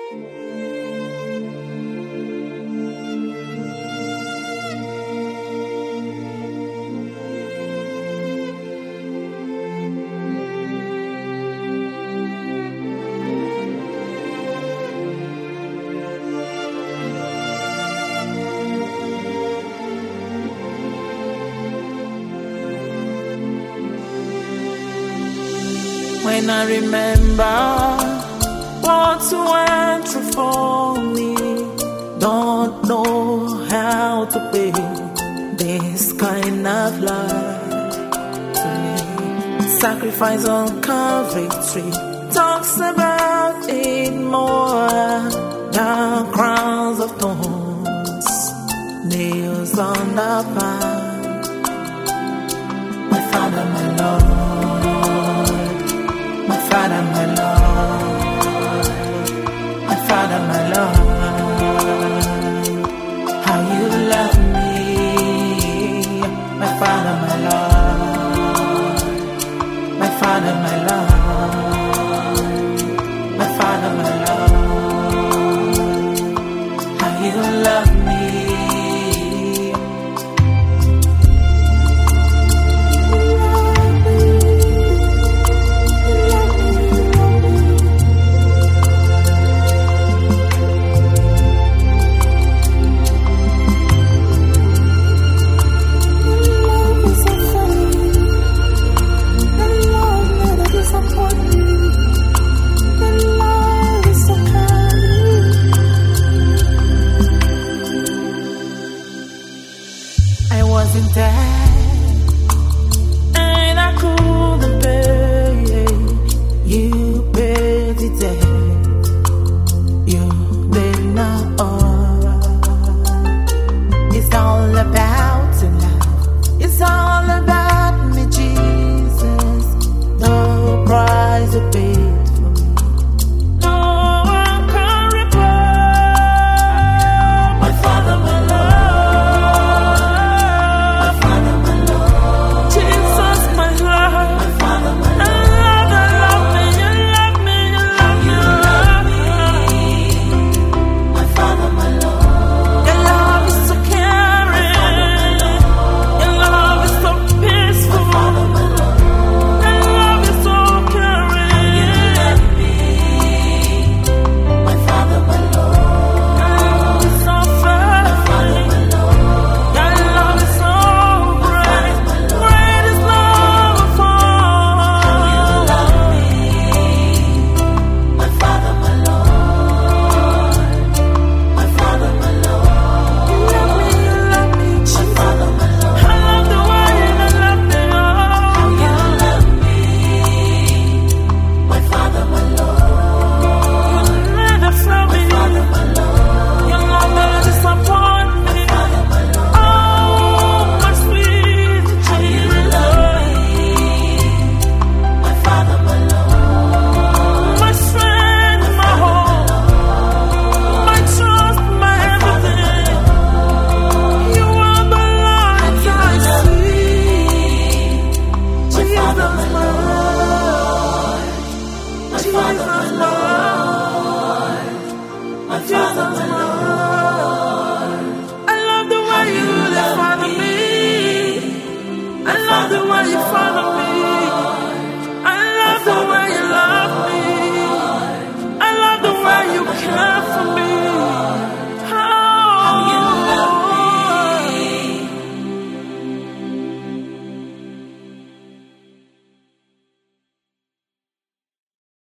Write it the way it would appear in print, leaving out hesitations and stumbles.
When I remember what you went through for me, don't know how to pay this kind of love to me. Sacrifice on Calvary tree talks about it more than crowns of thorns, nails on the vine. My Father, my Lord, my Father, my Lord, my Father, my Lord, how you love me, my Father, my Lord, my Father, my Lord, my Father, my Lord, how you love me. I wasn't dead, and I couldn't pay. You paid the debt. You did not owe. It's all about your love. It's all about me, Jesus. The price you paid for me. No one can repay. My Father, my Lord. Jesus, my Lord.